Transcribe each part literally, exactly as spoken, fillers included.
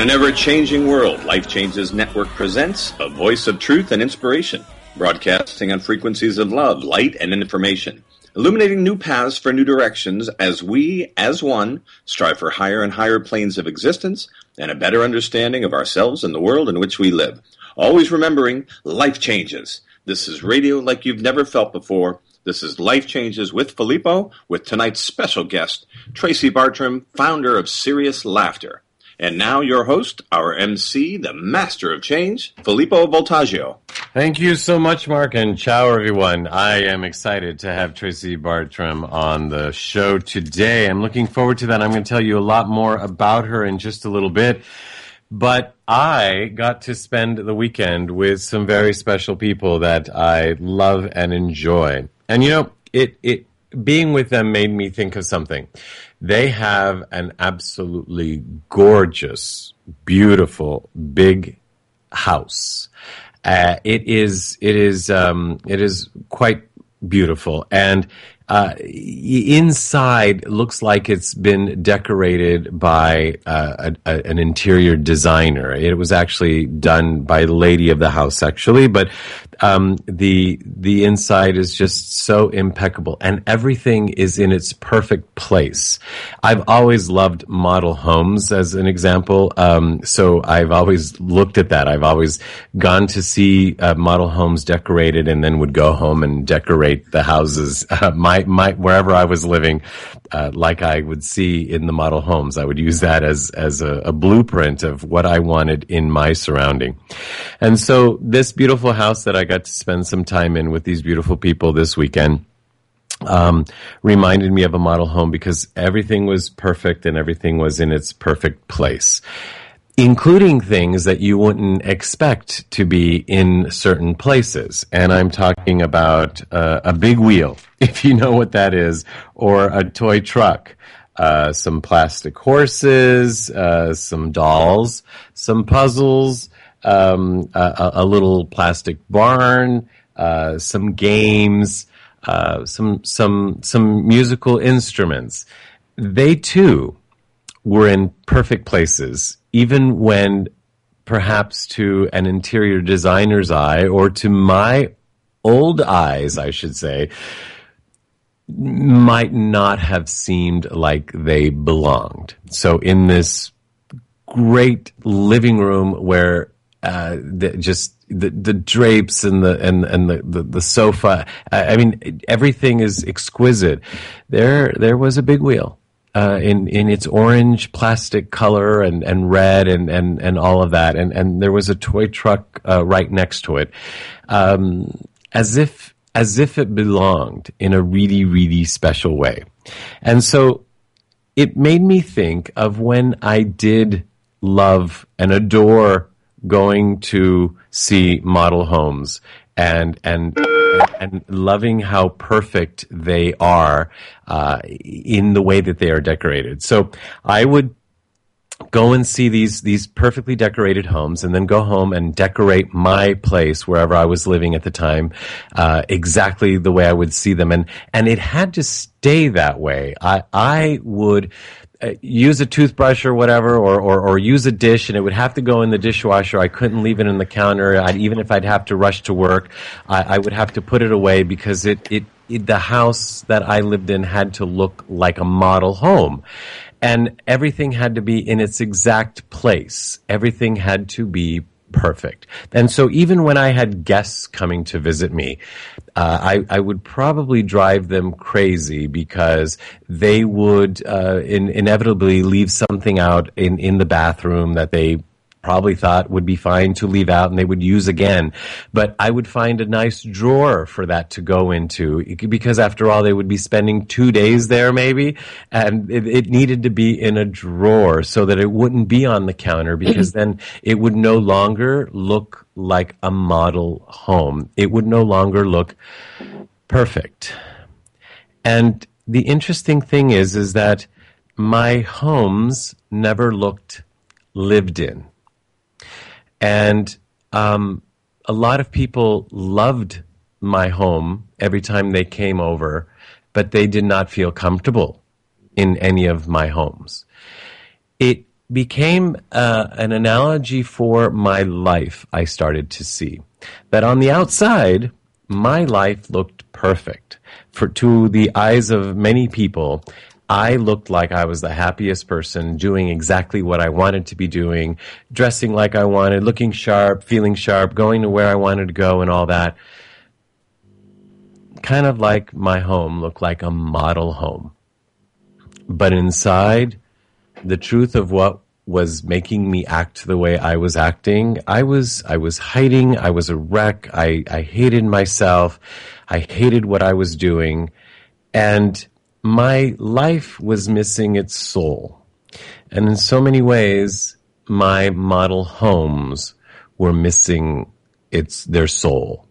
an ever-changing world, Life Changes Network presents a voice of truth and inspiration, broadcasting on frequencies of love, light, and information, illuminating new paths for new directions as we, as one, strive for higher and higher planes of existence and a better understanding of ourselves and the world in which we live. Always remembering, life changes. This is radio like you've never felt before. This is Life Changes with Filippo, with tonight's special guest, Tracy Bartram, founder of Serious Laughter. And now your host, our M C, the master of change, Filippo Voltaggio. Thank you so much, Mark, and ciao, everyone. I am excited to have Tracy Bartram on the show today. I'm looking forward to that. I'm going to tell you a lot more about her in just a little bit. But I got to spend the weekend with some very special people that I love and enjoy. And, you know, it, it being with them made me think of something. They have an absolutely gorgeous, beautiful, big house. Uh, it is, it is, um, it is quite beautiful, and uh, inside looks like it's been decorated by uh, a, a, an interior designer. It was actually done by the lady of the house, actually, but um, the the inside is just so impeccable, and everything is in its perfect place. I've always loved model homes, as an example, um, so I've always looked at that. I've always gone to see uh, model homes decorated, and then would go home and decorate the houses, uh, my my wherever I was living, uh, like I would see in the model homes. I would use that as as a, a blueprint of what I wanted in my surrounding. And so this beautiful house that I got to spend some time in with these beautiful people this weekend um, reminded me of a model home, because everything was perfect and everything was in its perfect place, including things that you wouldn't expect to be in certain places. And I'm talking about uh, a big wheel, if you know what that is, or a toy truck, uh, some plastic horses, uh, some dolls, some puzzles, um, a, a little plastic barn, uh, some games, uh, some some some musical instruments. They too were in perfect places, even when perhaps to an interior designer's eye, or to my old eyes, I should say, might not have seemed like they belonged. So in this great living room where uh, the, just the, the drapes and the and and the, the, the sofa, I mean, everything is exquisite. There there was a big wheel. Uh, in, in its orange plastic color and, and red and, and, and all of that. And, and there was a toy truck, uh, right next to it. Um, as if, as if it belonged in a really, really special way. And so it made me think of when I did love and adore going to see model homes and, and, and loving how perfect they are uh, in the way that they are decorated. So I would go and see these these perfectly decorated homes, and then go home and decorate my place wherever I was living at the time uh, exactly the way I would see them. And and it had to stay that way. I I would Uh, use a toothbrush or whatever, or, or, or use a dish, and it would have to go in the dishwasher. I couldn't leave it in the counter. I'd, even if I'd have to rush to work, I, I would have to put it away, because it, it, it, the house that I lived in had to look like a model home. And everything had to be in its exact place. Everything had to be perfect. And so even when I had guests coming to visit me, uh, I, I would probably drive them crazy, because they would uh, in, inevitably leave something out in, in the bathroom that they probably thought would be fine to leave out and they would use again. But I would find a nice drawer for that to go into, because after all, they would be spending two days there maybe, and it, it needed to be in a drawer so that it wouldn't be on the counter, because then it would no longer look like a model home. It would no longer look perfect. And the interesting thing is, is that my homes never looked lived in. And um, a lot of people loved my home every time they came over, but they did not feel comfortable in any of my homes. It became uh, an analogy for my life. I started to see that on the outside, my life looked perfect. For to the eyes of many people, I looked like I was the happiest person, doing exactly what I wanted to be doing, dressing like I wanted, looking sharp, feeling sharp, going to where I wanted to go and all that. Kind of like my home looked like a model home. But inside, the truth of what was making me act the way I was acting, I was I was hiding, I was a wreck, I, I hated myself, I hated what I was doing, and my life was missing its soul. And in so many ways, my model homes were missing its their soul.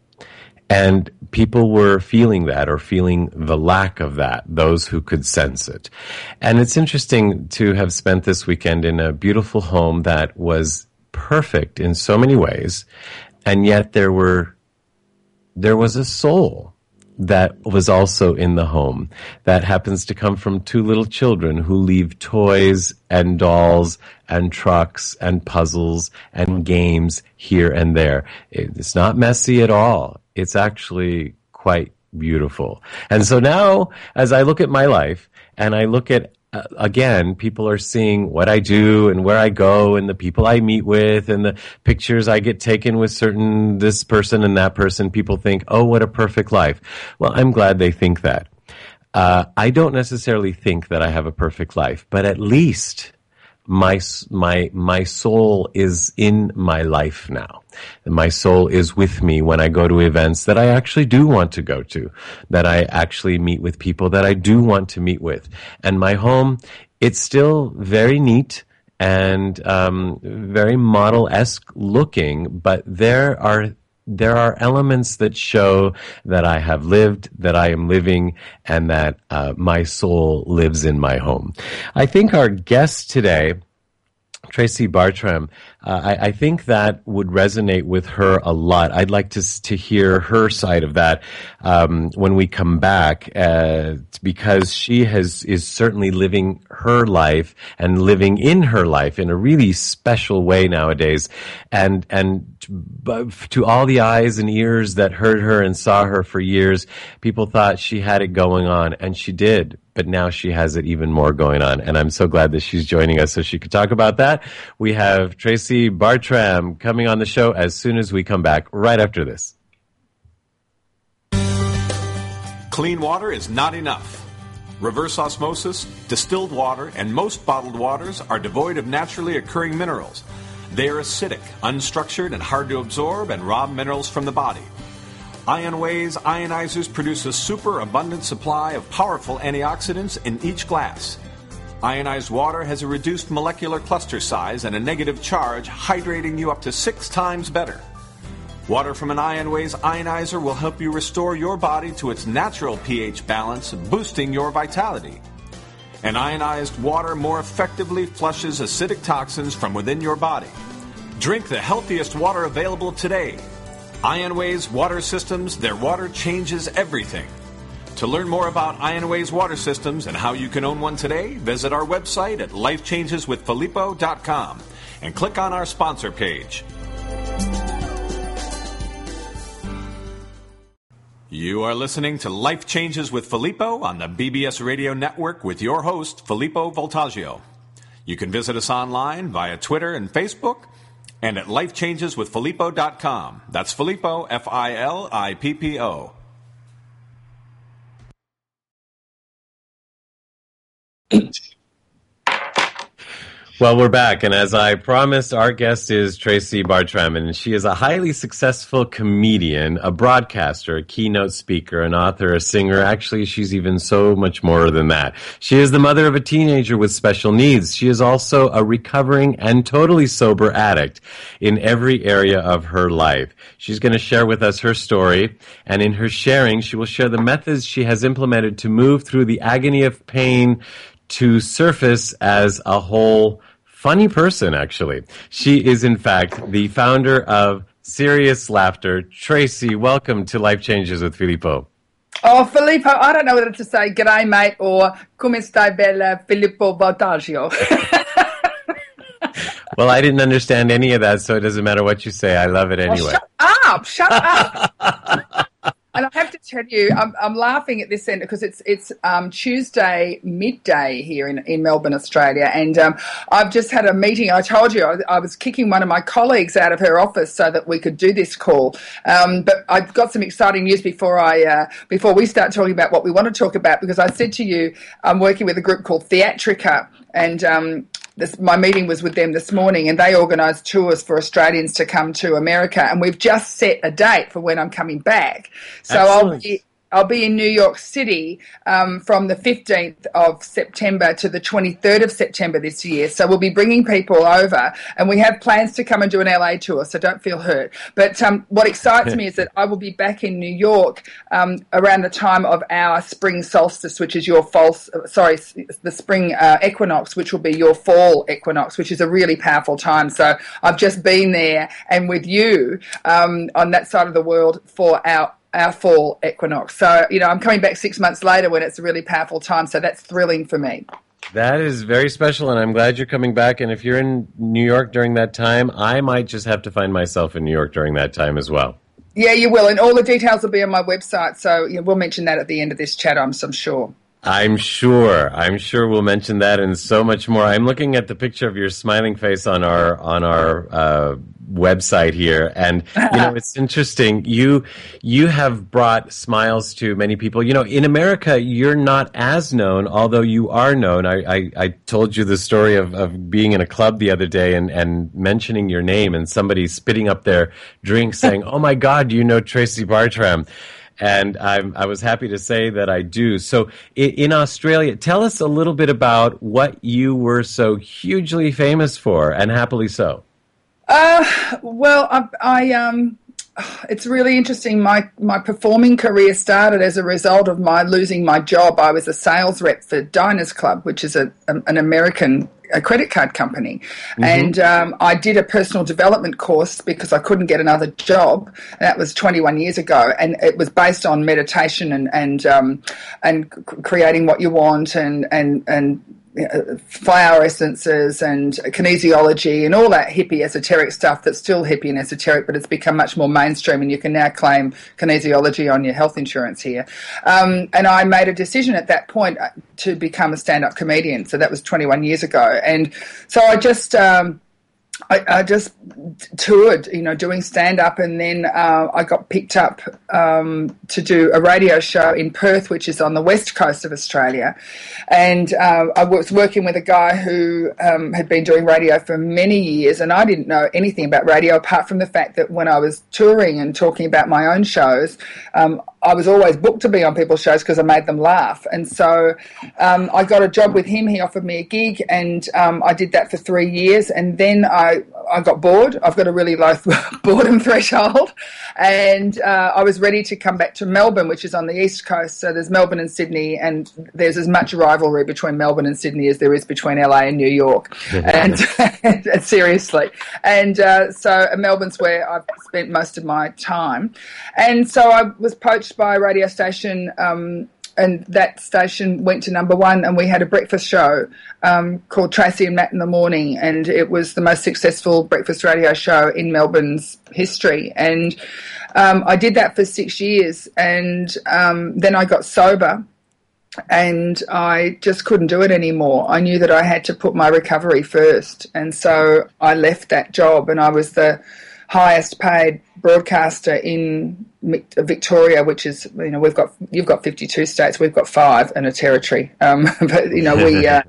And people were feeling that, or feeling the lack of that, those who could sense it. And it's interesting to have spent this weekend in a beautiful home that was perfect in so many ways, and yet there were there was a soul that was also in the home that happens to come from two little children who leave toys and dolls and trucks and puzzles and games here and there. It's not messy at all. It's actually quite beautiful. And so now, as I look at my life and I look at, uh, again, people are seeing what I do and where I go and the people I meet with and the pictures I get taken with certain, this person and that person, people think, oh, what a perfect life. Well, I'm glad they think that. Uh, I don't necessarily think that I have a perfect life, but at least my my my soul is in my life now. My soul is with me when I go to events that I actually do want to go to, that I actually meet with people that I do want to meet with. And my home, it's still very neat and um, very model-esque looking, but there are there are elements that show that I have lived, that I am living, and that uh, my soul lives in my home. I think our guest today, Tracy Bartram, uh, I, I think that would resonate with her a lot. I'd like to to hear her side of that um, when we come back, uh, because she has is certainly living her life and living in her life in a really special way nowadays. And and to, to all the eyes and ears that heard her and saw her for years, people thought she had it going on, and she did. But now she has it even more going on. And I'm so glad that she's joining us so she could talk about that. We have Tracy Bartram coming on the show as soon as we come back, right after this. Clean water is not enough. Reverse osmosis, distilled water, and most bottled waters are devoid of naturally occurring minerals. They are acidic, unstructured, and hard to absorb and rob minerals from the body. IonWay's ionizers produce a super abundant supply of powerful antioxidants in each glass. Ionized water has a reduced molecular cluster size and a negative charge, hydrating you up to six times better. Water from an IonWay's ionizer will help you restore your body to its natural pH balance, boosting your vitality. And ionized water more effectively flushes acidic toxins from within your body. Drink the healthiest water available today. IonWay's water systems, their water changes everything. To learn more about IonWay's water systems and how you can own one today, visit our website at life changes with filippo dot com and click on our sponsor page. You are listening to Life Changes with Filippo on the B B S Radio Network with your host, Filippo Voltaggio. You can visit us online via Twitter and Facebook, and at life changes with filippo dot com. That's Filippo, F I L I P P O. Well, we're back, and as I promised, our guest is Tracy Bartram, and she is a highly successful comedian, a broadcaster, a keynote speaker, an author, a singer. Actually, she's even so much more than that. She is the mother of a teenager with special needs. She is also a recovering and totally sober addict in every area of her life. She's going to share with us her story, and in her sharing, she will share the methods she has implemented to move through the agony of pain to surface as a whole funny person, actually. She is, in fact, the founder of Serious Laughter. Tracy, welcome to Life Changes with Filippo. Oh, Filippo, I don't know whether to say g'day, mate, or come stai bella, Filippo Voltaggio. Well, I didn't understand any of that, so it doesn't matter what you say. I love it anyway. Oh, shut up! Shut up! And I have to tell you, I'm, I'm laughing at this end because it's it's um, Tuesday midday here in, in Melbourne, Australia, and um, I've just had a meeting. I told you I, I was kicking one of my colleagues out of her office so that we could do this call. Um, but I've got some exciting news before I uh, before we start talking about what we want to talk about, because I said to you, I'm working with a group called Theatrica, and um, This, my meeting was with them this morning, and they organise tours for Australians to come to America, and we've just set a date for when I'm coming back. So Excellent. I'll be I'll be in New York City um, from the fifteenth of September to the twenty-third of September this year. So we'll be bringing people over, and we have plans to come and do an L A tour, so don't feel hurt. But um, what excites me is that I will be back in New York um, around the time of our spring solstice, which is your fall, sorry, the spring uh, equinox, which will be your fall equinox, which is a really powerful time. So I've just been there and with you um, on that side of the world for our our fall equinox. So, you know, I'm coming back six months later when it's a really powerful time. So that's thrilling for me. That is very special, and I'm glad you're coming back. And if you're in New York during that time, I might just have to find myself in New York during that time as well. Yeah, you will. And all the details will be on my website. So you know, we'll mention that at the end of this chat, I'm, I'm sure. I'm sure. I'm sure we'll mention that and so much more. I'm looking at the picture of your smiling face on our on our uh, website here, and you know it's interesting. You you have brought smiles to many people. You know, in America, you're not as known, although you are known. I I, I told you the story of, of being in a club the other day and, and mentioning your name, and somebody spitting up their drink, saying, "Oh my God, you know Tracy Bartram." And I'm, I was happy to say that I do. So in Australia, tell us a little bit about what you were so hugely famous for, and happily so. Uh, well, I, I um, it's really interesting. My my performing career started as a result of my losing my job. I was a sales rep for Diners Club, which is a, a an American a credit card company. Mm-hmm. And um, I did a personal development course because I couldn't get another job. And that was twenty-one years ago. And it was based on meditation and, and, um, and creating what you want and, and, and, flower essences and kinesiology and all that hippie esoteric stuff that's still hippie and esoteric, but it's become much more mainstream, and you can now claim kinesiology on your health insurance here. Um, and I made a decision at that point to become a stand-up comedian. So that was twenty-one years ago. And so I just... Um, I, I just toured, you know, doing stand-up, and then uh, I got picked up um, to do a radio show in Perth, which is on the west coast of Australia. And uh, I was working with a guy who um, had been doing radio for many years, and I didn't know anything about radio apart from the fact that when I was touring and talking about my own shows, um, I was always booked to be on people's shows because I made them laugh. And so um, I got a job with him. He offered me a gig, and um, I did that for three years. And then I, I got bored. I've got a really low boredom threshold. And uh, I was ready to come back to Melbourne, which is on the east coast. So there's Melbourne and Sydney, and there's as much rivalry between Melbourne and Sydney as there is between L A and New York. and, and seriously. And uh, so Melbourne's where I've spent most of my time. And so I was poached by a radio station, um, and that station went to number one, and we had a breakfast show um, called Tracy and Matt in the Morning, and it was the most successful breakfast radio show in Melbourne's history. And um, I did that for six years, and um, then I got sober, and I just couldn't do it anymore. I knew that I had to put my recovery first, and so I left that job, and I was the highest paid broadcaster in Victoria, which is, you know, we've got, you've got fifty-two states, we've got five and a territory. Um, but, you know, we, uh,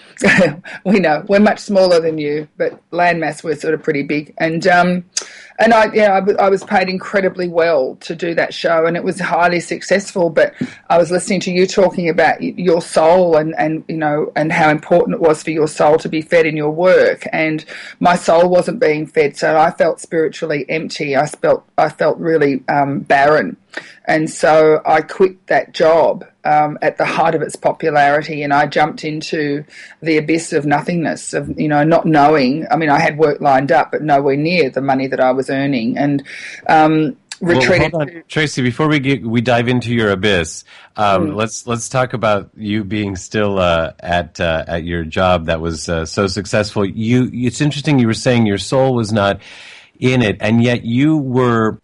we know we're much smaller than you, but landmass we're sort of pretty big. And, um, and I, yeah, I, w- I was paid incredibly well to do that show, and it was highly successful. But I was listening to you talking about your soul and, and, you know, and how important it was for your soul to be fed in your work. And my soul wasn't being fed, so I felt spiritually empty. I felt, I felt really um, barren. And so I quit that job um, at the height of its popularity, and I jumped into the abyss of nothingness, of, you know, not knowing. I mean, I had work lined up, but nowhere near the money that I was earning. And um, retreated. Well, hold on, Tracy. Before we get we dive into your abyss, um, Mm. let's let's talk about you being still uh, at uh, at your job that was uh, so successful. You, it's interesting. You were saying your soul was not in it, and yet you were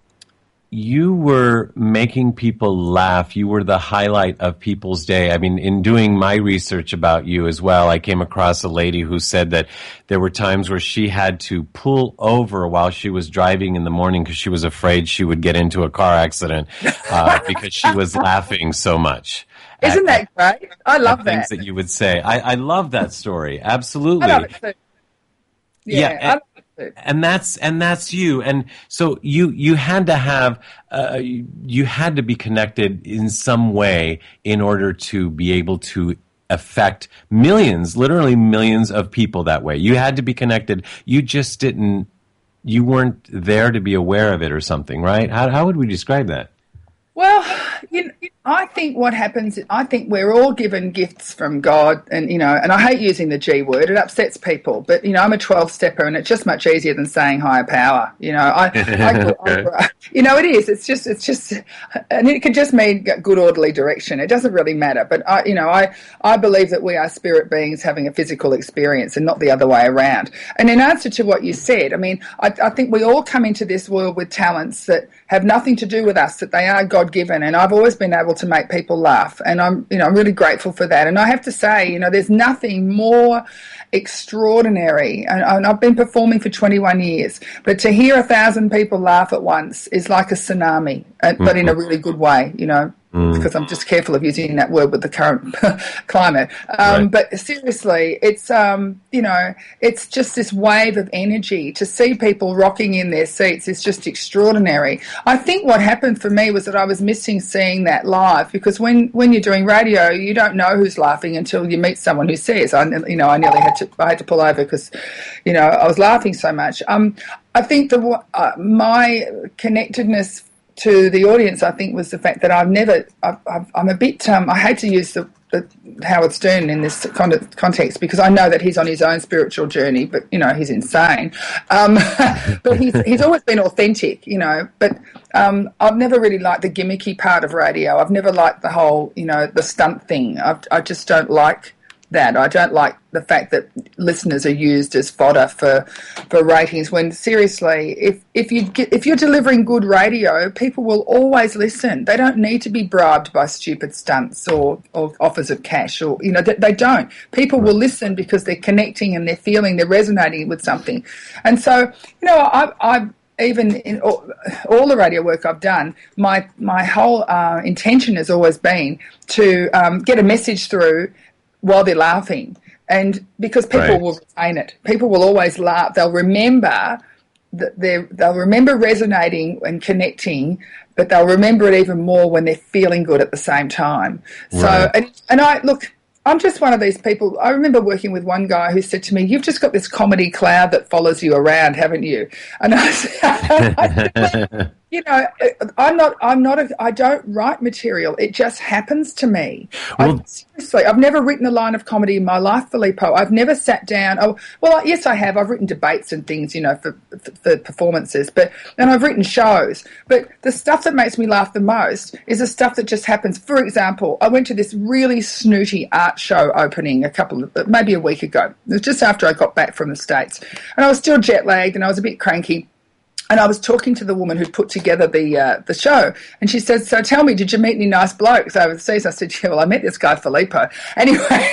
you were making people laugh. You were the highlight of people's day. I mean, in doing my research about you as well, I came across a lady who said that there were times where she had to pull over while she was driving in the morning because she was afraid she would get into a car accident uh, because she was laughing so much. Isn't at, that great? I love at that. Things that you would say. I, I love that story. Absolutely. I love it too. Yeah, Yeah, I and- love it too. And that's and that's you. And so you you had to have uh, you, you had to be connected in some way in order to be able to affect millions, literally millions of people that way. You had to be connected. You just didn't. You weren't there to be aware of it or something, right? How how would we describe that? Well, you know, I think what happens, I think we're all given gifts from God, and, you know, and I hate using the G word, it upsets people, but, you know, I'm a twelve-stepper, and it's just much easier than saying higher power, you know, I, I, I, you know, it is, it's just, it's just, and it could just mean good orderly direction, it doesn't really matter, but, I, you know, I, I believe that we are spirit beings having a physical experience and not the other way around. And in answer to what you said, I mean, I, I think we all come into this world with talents that have nothing to do with us, that they are God-given, and I've always been able to make people laugh, and I'm, you know, I'm really grateful for that. And I have to say, you know, there's nothing more extraordinary, and, and I've been performing for twenty-one years, but to hear a thousand people laugh at once is like a tsunami, but mm-hmm. in a really good way, you know. Mm. Because I'm just careful of using that word with the current climate. Um, right. But seriously, it's, um, you know, it's just this wave of energy. To see people rocking in their seats is just extraordinary. I think what happened for me was that I was missing seeing that live, because when, when you're doing radio, you don't know who's laughing until you meet someone who says. I, you know, I nearly had to, I had to pull over because, you know, I was laughing so much. Um, I think the uh, my connectedness to the audience, I think, was the fact that I've never, I've, I've, I'm a bit, um, I hate to use the, the Howard Stern in this kind of context, because I know that he's on his own spiritual journey, but, you know, he's insane. Um, but he's, he's always been authentic, you know, but um, I've never really liked the gimmicky part of radio. I've never liked the whole, you know, the stunt thing. I've, I just don't like that. I don't like the fact that listeners are used as fodder for for ratings, when seriously, if if you get, if you're delivering good radio, people will always listen. They don't need to be bribed by stupid stunts or, or offers of cash, or, you know, they, they don't. People will listen because they're connecting and they're feeling, they're resonating with something. And so, you know, I I even in all, all the radio work I've done, my my whole uh, intention has always been to um, get a message through while they're laughing, and because people right. will retain it. People will always laugh. They'll remember that they they'll remember resonating and connecting, but they'll remember it even more when they're feeling good at the same time. Right. So, and, and I look, I'm just one of these people. I remember working with one guy who said to me, "You've just got this comedy cloud that follows you around, haven't you?" And I said, I said, you know, I'm not, I'm not, a, I don't write material. It just happens to me. Well, I, seriously, I've never written a line of comedy in my life, Filippo. I've never sat down. Oh, well, yes, I have. I've written debates and things, you know, for, for, for performances, but, and I've written shows. But the stuff that makes me laugh the most is the stuff that just happens. For example, I went to this really snooty art show opening a couple of, maybe a week ago. It was just after I got back from the States, and I was still jet lagged and I was a bit cranky. And I was talking to the woman who put together the uh, the show, and she said, "So tell me, did you meet any nice blokes overseas?" I said, "Yeah, well, I met this guy Filippo." Anyway.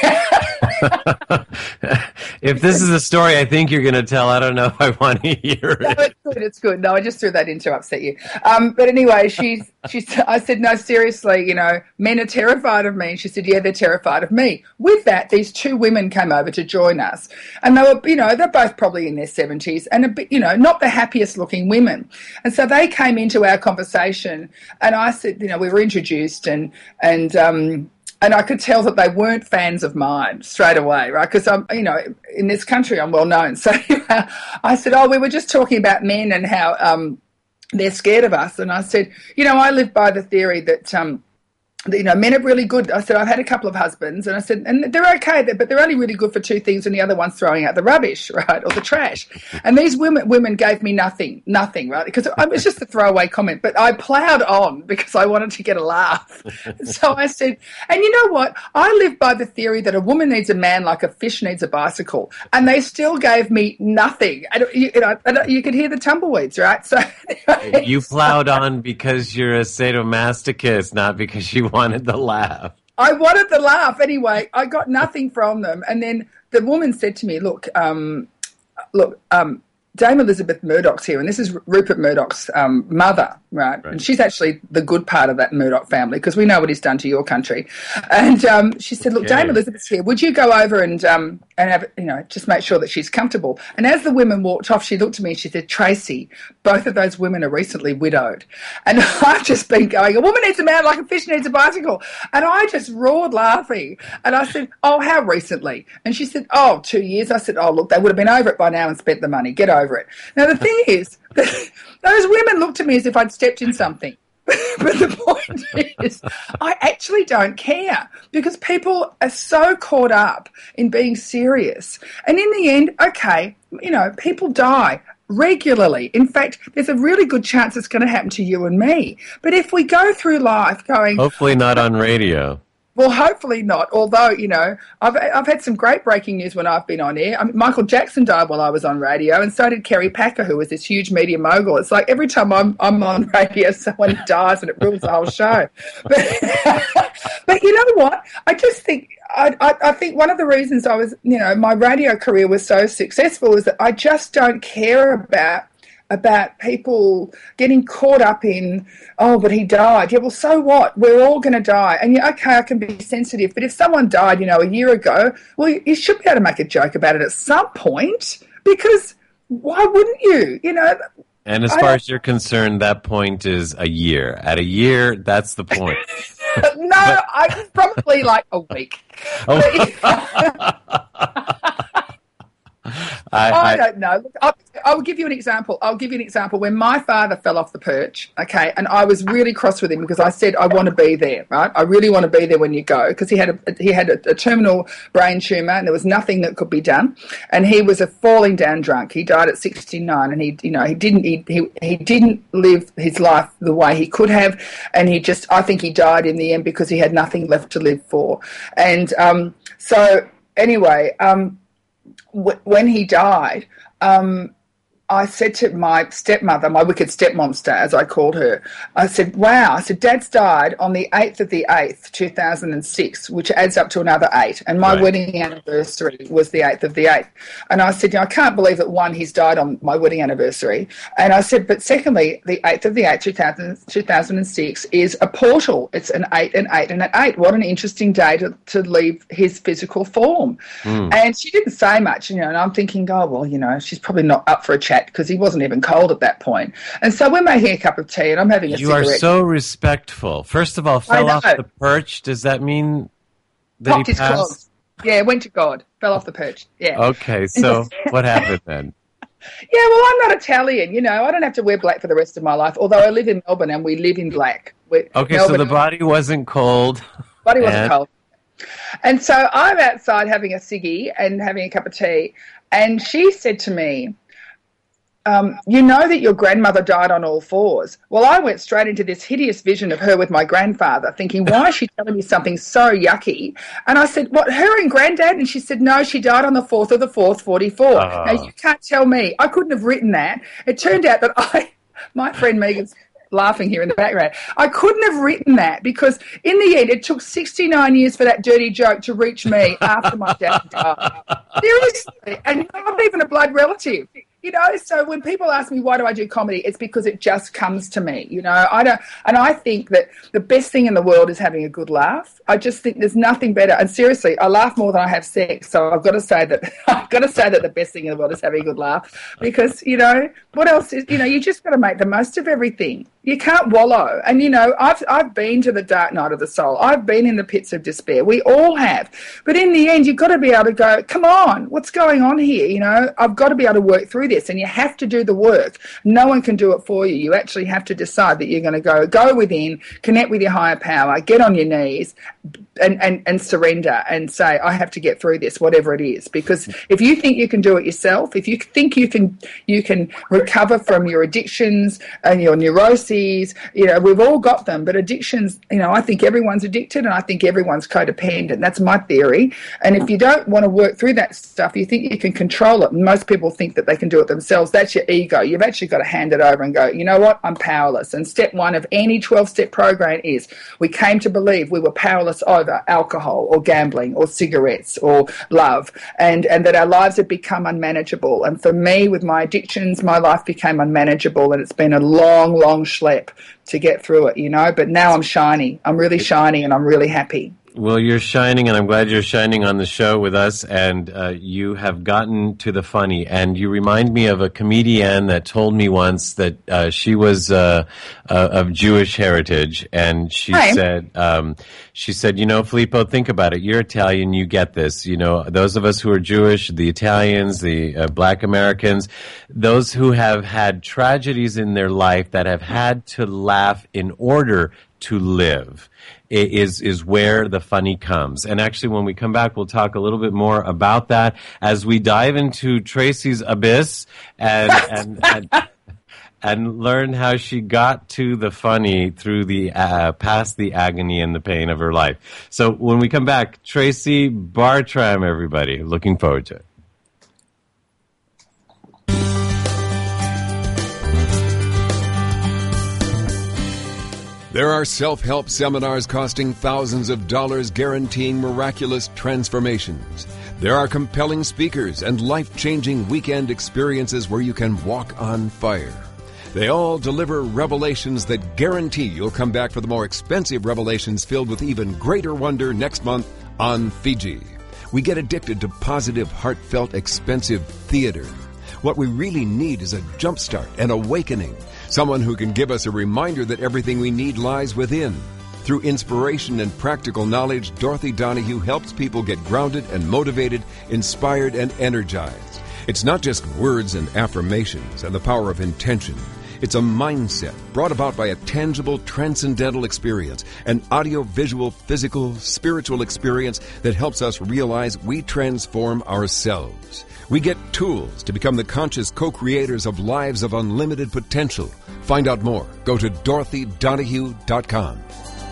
If this is a story I think you're going to tell, I don't know if I want to hear it. No, it's good. It's good. No, I just threw that in to upset you. Um, but anyway, she, she, I said, "No, seriously, you know, men are terrified of me." And she said, "Yeah, they're terrified of me." With that, these two women came over to join us, and they were, you know, they're both probably in their seventies, and a bit, you know, not the happiest looking women. And so they came into our conversation, and I said, you know, we were introduced, and and um. And I could tell that they weren't fans of mine straight away, right? Because I'm, you know, in this country I'm well known. So I said, "Oh, we were just talking about men and how um, they're scared of us." And I said, "You know, I live by the theory that um, you know, men are really good. I said, I've had a couple of husbands, and I said, and they're okay, but they're only really good for two things, and the other one's throwing out the rubbish, right, or the trash. And these women women gave me nothing, nothing, right, because it was just a throwaway comment, but I ploughed on because I wanted to get a laugh. So I said, and you know what? I live by the theory that a woman needs a man like a fish needs a bicycle, and they still gave me nothing. And, you, you know, and you could hear the tumbleweeds, right? So you ploughed on because you're a sadomasochist, not because you wanted the laugh. I wanted the laugh anyway. I got nothing from them, and then the woman said to me, "Look, um, look, um, Dame Elizabeth Murdoch's here, and this is Rupert Murdoch's um, mother, right? right? And she's actually the good part of that Murdoch family because we know what he's done to your country." And um, she said, "Look, okay. Dame Elizabeth's here. Would you go over and um, and have, you know, just make sure that she's comfortable?" And as the women walked off, she looked at me and she said, "Tracy, both of those women are recently widowed." And I've just been going, "A woman needs a man like a fish needs a bicycle." And I just roared laughing. And I said, "Oh, how recently?" And she said, "Oh, two years." I said, "Oh, look, they would have been over it by now and spent the money. Get over it." Now, the thing is, those women looked at me as if I'd stepped in something. But the point is, I actually don't care because people are so caught up in being serious. And in the end, okay, you know, people die regularly. In fact, there's a really good chance it's going to happen to you and me. But if we go through life going... Hopefully not on radio. Well, hopefully not. Although, you know, I've I've had some great breaking news when I've been on air. I mean, Michael Jackson died while I was on radio, and so did Kerry Packer, who was this huge media mogul. It's like every time I'm I'm on radio, someone dies and it ruins the whole show. But, but you know what? I just think I, I I think one of the reasons I was, you know, my radio career was so successful is that I just don't care about. about people getting caught up in, oh, but he died. Yeah, well, so what? We're all going to die. And, yeah, okay, I can be sensitive. But if someone died, you know, a year ago, well, you should be able to make a joke about it at some point because why wouldn't you? You know. And as far as you're concerned, that point is a year. At a year, that's the point. No, but... I probably like a week. Oh. I, I, I don't know. Look, I'll, I'll give you an example. I'll give you an example. When my father fell off the perch, okay, and I was really cross with him because I said I want to be there, right? I really want to be there when you go because he had a he had a, a terminal brain tumor and there was nothing that could be done, and he was a falling down drunk. He died at sixty-nine, and he you know he didn't he he, he didn't live his life the way he could have, and he just I think he died in the end because he had nothing left to live for, and um so anyway um. When he died, um, I said to my stepmother, my wicked stepmonster, as I called her, I said, wow, I said, Dad's died on the eighth of the eighth, two thousand six, which adds up to another eight. And my right. wedding anniversary was the eighth of the eighth. And I said, you know, I can't believe that, one, he's died on my wedding anniversary. And I said, but secondly, the eighth of the eighth, two thousand six is a portal. It's an eight, an eight, and an eight. What an interesting day to, to leave his physical form. Mm. And she didn't say much, you know, and I'm thinking, oh, well, you know, she's probably not up for a chat because he wasn't even cold at that point. And so we're making a cup of tea and I'm having a you cigarette. You are so respectful. First of all, fell off the perch. Does that mean that Popped he his passed? Claws. Yeah, went to God. Fell off the perch. Yeah. Okay, so what happened then? Yeah, well, I'm not Italian, you know. I don't have to wear black for the rest of my life, although I live in Melbourne and we live in black. We're, okay, Melbourne, so the body wasn't cold. Body wasn't and... cold. And so I'm outside having a ciggy and having a cup of tea, and she said to me, Um, you know that your grandmother died on all fours. Well, I went straight into this hideous vision of her with my grandfather, thinking, why is she telling me something so yucky? And I said, what, her and Granddad? And she said, no, she died on the fourth of the fourth, forty-four. Uh. Now, you can't tell me. I couldn't have written that. It turned out that I, my friend Megan's laughing here in the background, I couldn't have written that because in the end it took sixty-nine years for that dirty joke to reach me after my dad died. Seriously. And not even a blood relative. You know, so when people ask me why do I do comedy, it's because it just comes to me. You know, I don't, and I think that the best thing in the world is having a good laugh. I just think there's nothing better. And seriously, I laugh more than I have sex. So I've got to say that I've got to say that the best thing in the world is having a good laugh because, you know, what else is, you know, you just got to make the most of everything. You can't wallow. And, you know, I've I've been to the dark night of the soul. I've been in the pits of despair. We all have. But in the end, you've got to be able to go, come on, what's going on here? You know, I've got to be able to work through this. And you have to do the work. No one can do it for you. You actually have to decide that you're going to go, go within, connect with your higher power, get on your knees and, and, and surrender and say, I have to get through this, whatever it is. Because if you think you can do it yourself, if you think you can, you can recover from your addictions and your neurosis, you know, we've all got them, but addictions, you know, I think everyone's addicted and I think everyone's codependent. That's my theory. And if you don't want to work through that stuff, you think you can control it. Most people think that they can do it themselves. That's your ego. You've actually got to hand it over and go, you know what, I'm powerless. And step one of any twelve-step program is we came to believe we were powerless over alcohol or gambling or cigarettes or love, and, and that our lives had become unmanageable. And for me, with my addictions, my life became unmanageable, and it's been a long, long schlep to get through it, you know, but now I'm shiny. I'm really shiny and I'm really happy. Well, you're shining, and I'm glad you're shining on the show with us, and uh, you have gotten to the funny. And you remind me of a comedian that told me once that uh, she was uh, uh, of Jewish heritage, and she Hi. said, um, she said, you know, Filippo, think about it. You're Italian, you get this. You know, those of us who are Jewish, the Italians, the uh, Black Americans, those who have had tragedies in their life that have had to laugh in order to live is is where the funny comes. And actually, when we come back, we'll talk a little bit more about that as we dive into Tracy's abyss and and and, and learn how she got to the funny through the uh, past the agony and the pain of her life. So when we come back, Tracy Bartram, everybody, looking forward to it. There are self-help seminars costing thousands of dollars guaranteeing miraculous transformations. There are compelling speakers and life-changing weekend experiences where you can walk on fire. They all deliver revelations that guarantee you'll come back for the more expensive revelations filled with even greater wonder next month on Fiji. We get addicted to positive, heartfelt, expensive theater. What we really need is a jumpstart, an awakening. Someone who can give us a reminder that everything we need lies within. Through inspiration and practical knowledge, Dorothy Donahue helps people get grounded and motivated, inspired and energized. It's not just words and affirmations and the power of intention. It's a mindset brought about by a tangible, transcendental experience, an audio-visual, physical, spiritual experience that helps us realize we transform ourselves. We get tools to become the conscious co-creators of lives of unlimited potential. Find out more. Go to dorothy donahue dot com.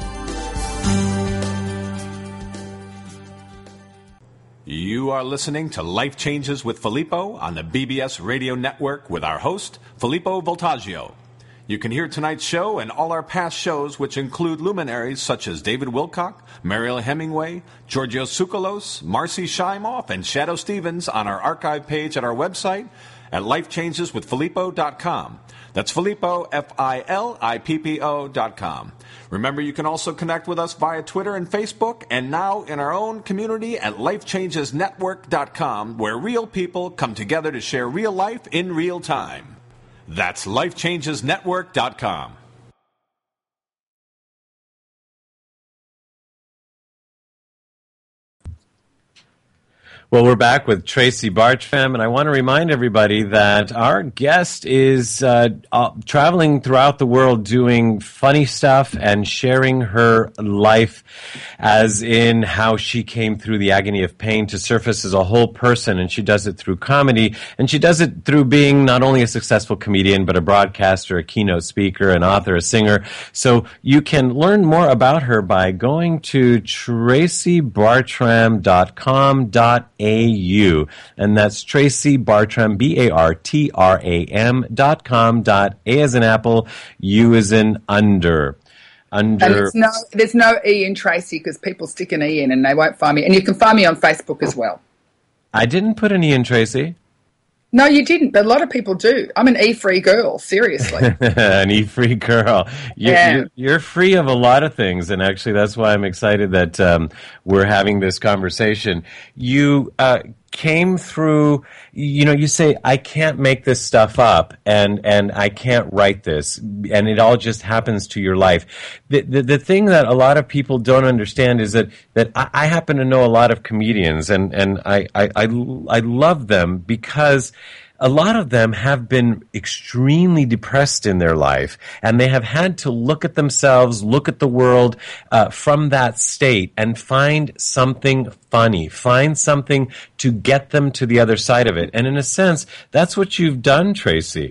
You are listening to Life Changes with Filippo on the B B S Radio Network with our host, Filippo Voltaggio. You can hear tonight's show and all our past shows, which include luminaries such as David Wilcock, Mariel Hemingway, Giorgio Tsoukalos, Marcy Shimoff, and Shadow Stevens on our archive page at our website at life changes with filippo dot com. That's Filippo, F I L I P P O dot com. Remember, you can also connect with us via Twitter and Facebook, and now in our own community at life changes network dot com, where real people come together to share real life in real time. That's life changes network dot com. Well, we're back with Tracy Bartram, and I want to remind everybody that our guest is uh, uh, traveling throughout the world doing funny stuff and sharing her life, as in how she came through the agony of pain to surface as a whole person, and she does it through comedy, and she does it through being not only a successful comedian, but a broadcaster, a keynote speaker, an author, a singer. So you can learn more about her by going to tracy bartram dot com dot A U, and that's Tracy Bartram, B A R T R A M dot com dot A as in apple, U as in under. Under. And there's no, there's no E in Tracy because people stick an E in and they won't find me. And you can find me on Facebook as well. I didn't put an E in Tracy. No, you didn't, but a lot of people do. I'm an E-free girl, seriously. An E-free girl. You, yeah. you're, you're free of a lot of things, and actually that's why I'm excited that um, we're having this conversation. You uh, came through, you know, you say, I can't make this stuff up and, and I can't write this, and it all just happens to your life. The, the, the thing that a lot of people don't understand is that, that I, I happen to know a lot of comedians, and, and I, I, I, I love them because a lot of them have been extremely depressed in their life, and they have had to look at themselves, look at the world uh, from that state, and find something funny, find something to get them to the other side of it. And in a sense, that's what you've done, Tracy.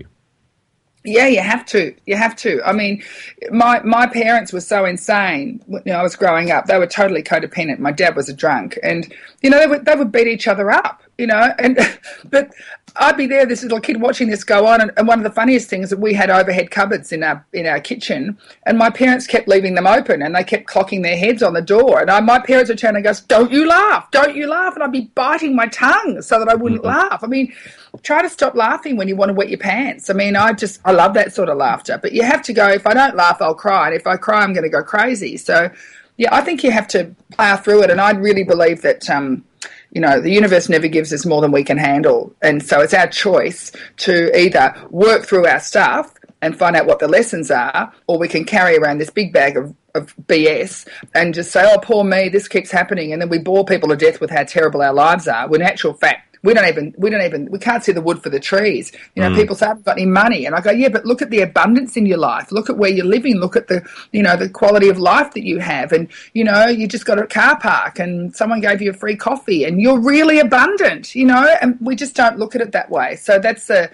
Yeah, you have to. You have to. I mean, my my parents were so insane when I was growing up. They were totally codependent. My dad was a drunk, and you know they would they would beat each other up. You know, and but I'd be there, this little kid, watching this go on. And, and one of the funniest things that we had overhead cupboards in our in our kitchen, and my parents kept leaving them open, and they kept clocking their heads on the door. And I, my parents would turn and go, "Don't you laugh? Don't you laugh?" And I'd be biting my tongue so that I wouldn't mm-hmm. laugh. I mean, try to stop laughing when you want to wet your pants. I mean, I just I love that sort of laughter. But you have to go. If I don't laugh, I'll cry, and if I cry, I'm going to go crazy. So, yeah, I think you have to plough through it. And I really believe that. Um, You know, the universe never gives us more than we can handle. And so it's our choice to either work through our stuff and find out what the lessons are, or we can carry around this big bag of, of B S and just say, oh, poor me, this keeps happening. And then we bore people to death with how terrible our lives are, when in actual fact, we don't even, we don't even, we can't see the wood for the trees. You know, mm. people say, I haven't got any money. And I go, yeah, but look at the abundance in your life. Look at where you're living. Look at the, you know, the quality of life that you have. And, you know, you just got a car park and someone gave you a free coffee and you're really abundant, you know, and we just don't look at it that way. So that's a,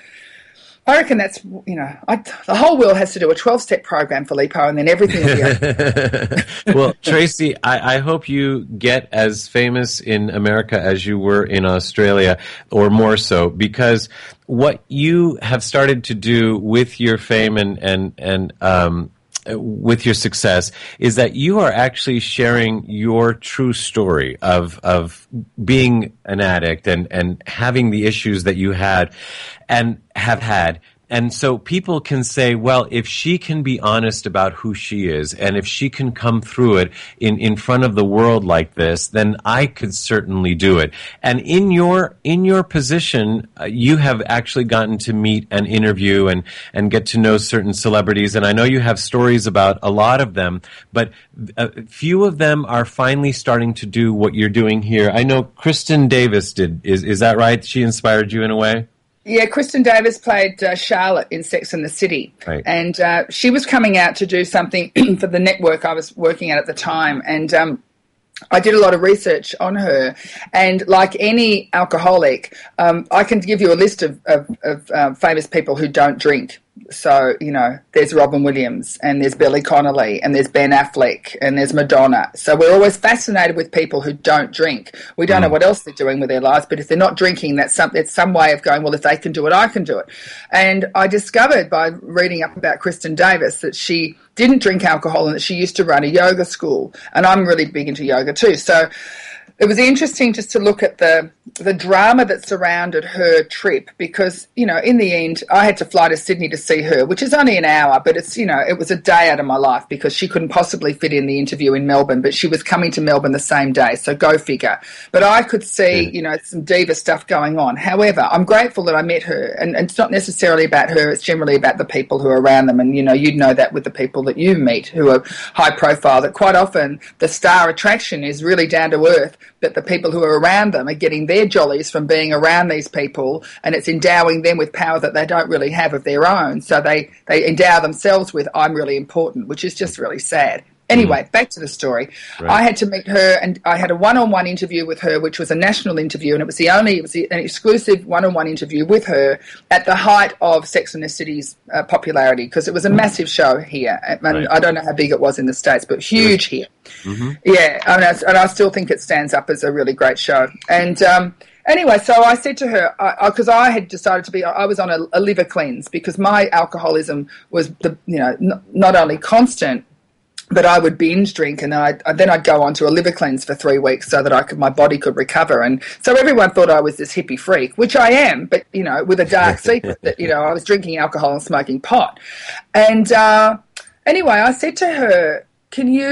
I reckon that's, you know, I, the whole world has to do a twelve-step program, Filippo, and then everything will be okay. Well, Tracy, I, I hope you get as famous in America as you were in Australia, or more so, because what you have started to do with your fame and, and, and um, with your success is that you are actually sharing your true story of of being an addict and, and having the issues that you had and have had. And so people can say, well, if she can be honest about who she is, and if she can come through it in, in front of the world like this, then I could certainly do it. And in your in your position, uh, you have actually gotten to meet and interview and, and get to know certain celebrities. And I know you have stories about a lot of them, but a few of them are finally starting to do what you're doing here. I know Kristen Davis did. Is, is that right? She inspired you in a way? Yeah, Kristen Davis played uh, Charlotte in Sex and the City. Right. And uh, she was coming out to do something for the network I was working at at the time. And um, I did a lot of research on her. And like any alcoholic, um, I can give you a list of, of, of uh, famous people who don't drink. So, you know, there's Robin Williams and there's Billy Connolly and there's Ben Affleck and there's Madonna. So we're always fascinated with people who don't drink. We don't mm. know what else they're doing with their lives, but if they're not drinking, that's some, it's some way of going, well, if they can do it, I can do it. And I discovered by reading up about Kristen Davis that she didn't drink alcohol and that she used to run a yoga school. And I'm really big into yoga too. So it was interesting just to look at the the drama that surrounded her trip because, you know, in the end, I had to fly to Sydney to see her, which is only an hour, but it's, you know, it was a day out of my life because she couldn't possibly fit in the interview in Melbourne, but she was coming to Melbourne the same day, so go figure. But I could see, you know, some diva stuff going on. However, I'm grateful that I met her, and, and it's not necessarily about her, it's generally about the people who are around them, and, you know, you'd know that with the people that you meet who are high profile, that quite often the star attraction is really down to earth, but the people who are around them are getting their jollies from being around these people, and it's endowing them with power that they don't really have of their own. So they, they endow themselves with, I'm really important, which is just really sad. Anyway, back to the story. Right. I had to meet her, and I had a one-on-one interview with her, which was a national interview, and it was the only, it was an exclusive one-on-one interview with her at the height of Sex and the City's uh, popularity, because it was a massive show here. And right. I don't know how big it was in the States, but huge here. Mm-hmm. Yeah, I mean, and I still think it stands up as a really great show. And um, anyway, so I said to her, because I, I, I had decided to be, I was on a, a liver cleanse because my alcoholism was, the you know, n- not only constant, but I would binge drink, and then I'd, then I'd go on to a liver cleanse for three weeks so that I could, my body could recover. And so everyone thought I was this hippie freak, which I am, but, you know, with a dark secret that, you know, I was drinking alcohol and smoking pot. And uh, anyway, I said to her, can you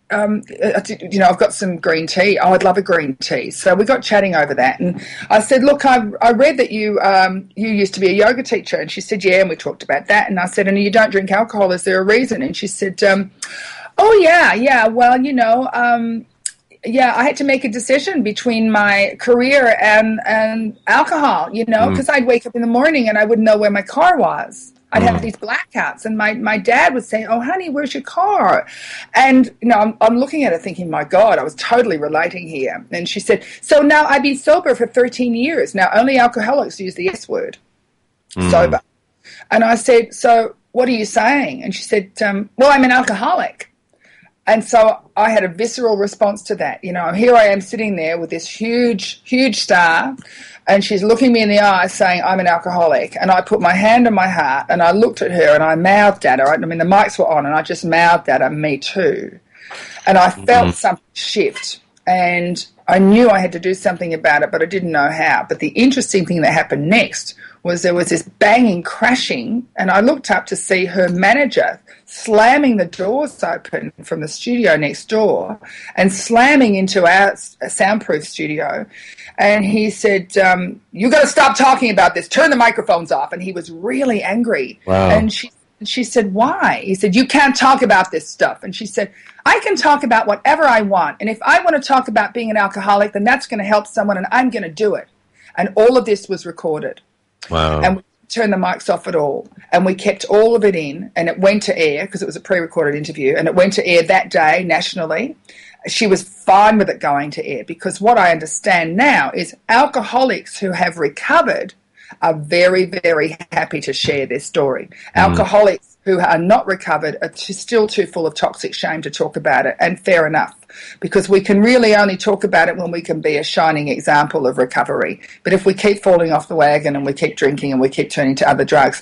um, you know, I've got some green tea. Oh, I'd love a green tea. So we got chatting over that. And I said, look, I, I read that you um, you used to be a yoga teacher. And she said, yeah, and we talked about that. And I said, and you don't drink alcohol. Is there a reason? And she said, um, oh, yeah, yeah, well, you know, um, yeah, I had to make a decision between my career and, and alcohol, you know, because mm. I'd wake up in the morning and I wouldn't know where my car was. I'd have these blackouts, and my, my dad would say, oh, honey, where's your car? And, you know, I'm, I'm looking at it thinking, my God, I was totally relating here. And she said, so now I've been sober for thirteen years. Now, only alcoholics use the S word, mm. sober. And I said, so what are you saying? And she said, um, well, I'm an alcoholic. And so I had a visceral response to that. You know, here I am sitting there with this huge, huge star, and she's looking me in the eye saying, I'm an alcoholic. And I put my hand on my heart and I looked at her and I mouthed at her. I mean, the mics were on and I just mouthed at her, me too. And I felt mm-hmm. something shift. And I knew I had to do something about it, but I didn't know how. But the interesting thing that happened next was there was this banging, crashing, and I looked up to see her manager slamming the doors open from the studio next door and slamming into our soundproof studio. And he said, um, you got to stop talking about this. Turn the microphones off. And he was really angry. Wow. And she she said, why? He said, you can't talk about this stuff. And she said, I can talk about whatever I want. And if I want to talk about being an alcoholic, then that's going to help someone, and I'm going to do it. And all of this was recorded. Wow. And we turned the mics off at all. And we kept all of it in, and it went to air because it was a pre-recorded interview, and it went to air that day nationally. She was fine with it going to air because what I understand now is alcoholics who have recovered are very, very happy to share their story. Mm. Alcoholics who are not recovered are too, still too full of toxic shame to talk about it, and fair enough, because we can really only talk about it when we can be a shining example of recovery. But if we keep falling off the wagon and we keep drinking and we keep turning to other drugs,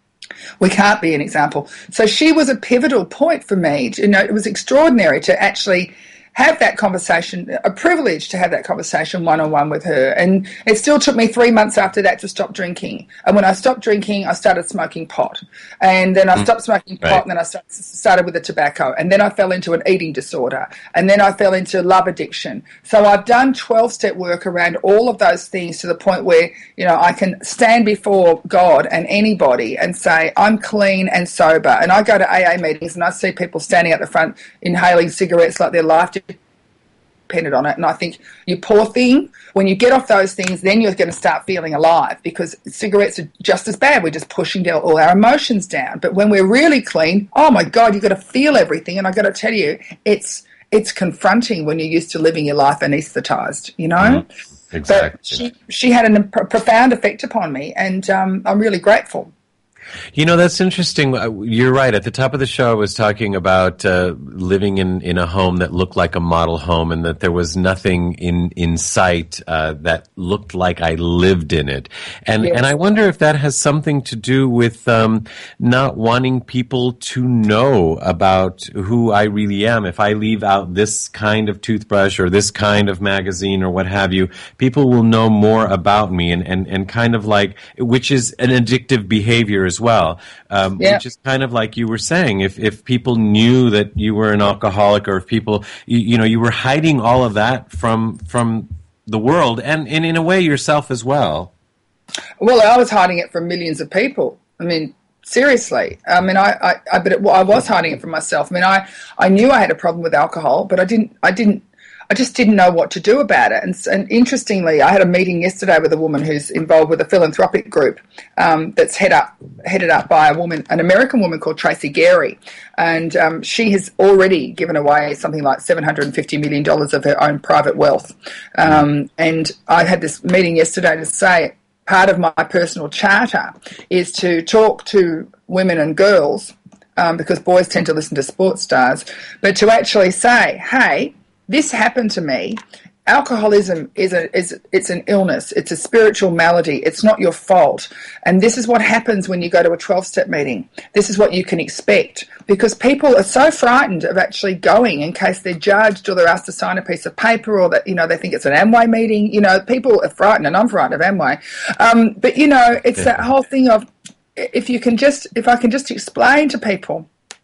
we can't be an example. So she was a pivotal point for me. You know, it was extraordinary to actually have that conversation, a privilege to have that conversation one-on-one with her. And it still took me three months after that to stop drinking. And when I stopped drinking, I started smoking pot. And then I stopped smoking pot, right. and then I started, started with the tobacco. And then I fell into an eating disorder. And then I fell into love addiction. So I've done twelve-step work around all of those things to the point where, you know, I can stand before God and anybody and say, I'm clean and sober. And I go to A A meetings and I see people standing at the front inhaling cigarettes like their life depended on it, and I think, you poor thing, when you get off those things, then you're going to start feeling alive, because cigarettes are just as bad. We're just pushing down all our emotions down. But when we're really clean, oh my God, you've got to feel everything. And I've got to tell you, it's it's confronting when you're used to living your life anaesthetised, you know. Mm-hmm. Exactly. But she she had an, a profound effect upon me, and um, I'm really grateful. You know, that's interesting. You're right. At the top of the show, I was talking about uh, living in, in a home that looked like a model home, and that there was nothing in in sight uh, that looked like I lived in it. And yes. and I wonder if that has something to do with um, not wanting people to know about who I really am. If I leave out this kind of toothbrush or this kind of magazine or what have you, people will know more about me, and, and, and kind of like, which is an addictive behavior as well, um, yeah. which is kind of like you were saying, if if people knew that you were an alcoholic, or if people, you, you know, you were hiding all of that from from the world, and, and in a way yourself as well. Well, I was hiding it from millions of people. I mean, seriously. I mean, I, I, I but it, well, I was hiding it from myself. I mean, I, I knew I had a problem with alcohol, but I didn't, I didn't, I just didn't know what to do about it. And, and interestingly, I had a meeting yesterday with a woman who's involved with a philanthropic group um, that's head up, headed up by a woman, an American woman called Tracy Gary. And um, she has already given away something like seven hundred fifty million dollars of her own private wealth. Um, and I had this meeting yesterday to say part of my personal charter is to talk to women and girls, um, because boys tend to listen to sports stars, but to actually say, hey, this happened to me. Alcoholism is a is it's an illness. It's a spiritual malady. It's not your fault. And this is what happens when you go to a twelve-step meeting. This is what you can expect, because people are so frightened of actually going in case they're judged, or they're asked to sign a piece of paper, or that, you know, they think it's an Amway meeting. You know, people are frightened, and I'm frightened of Amway. Um, but you know, it's yeah. that whole thing of, if you can just if I can just explain to people